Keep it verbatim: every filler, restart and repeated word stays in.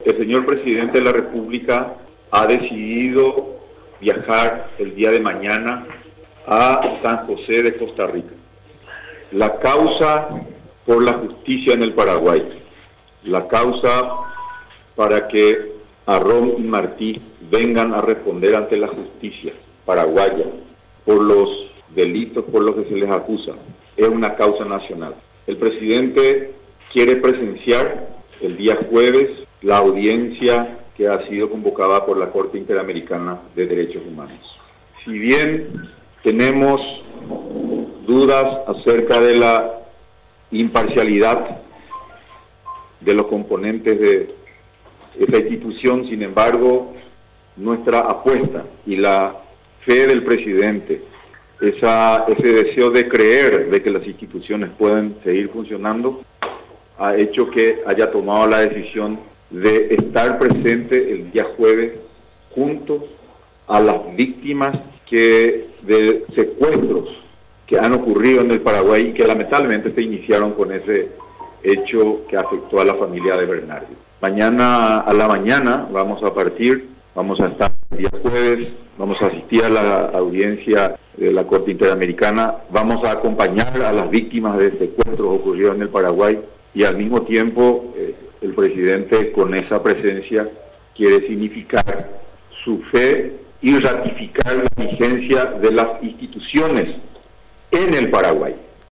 El señor presidente de la República ha decidido viajar el día de mañana a San José de Costa Rica. La causa por la justicia en el Paraguay, la causa para que Arrón y Martí vengan a responder ante la justicia paraguaya por los delitos por los que se les acusa, es una causa nacional. El presidente quiere presenciar el día jueves la audiencia que ha sido convocada por la Corte Interamericana de Derechos Humanos. Si bien tenemos dudas acerca de la imparcialidad de los componentes de esa institución, sin embargo, nuestra apuesta y la fe del presidente, esa, ese deseo de creer de que las instituciones pueden seguir funcionando, ha hecho que haya tomado la decisión de estar presente el día jueves junto a las víctimas que de secuestros que han ocurrido en el Paraguay y que lamentablemente se iniciaron con ese hecho que afectó a la familia de Bernardo. Mañana a la mañana vamos a partir, vamos a estar el día jueves, vamos a asistir a la audiencia de la Corte Interamericana, vamos a acompañar a las víctimas de secuestros ocurridos en el Paraguay y al mismo tiempo eh, el presidente con esa presencia quiere significar su fe y ratificar la vigencia de las instituciones en el Paraguay.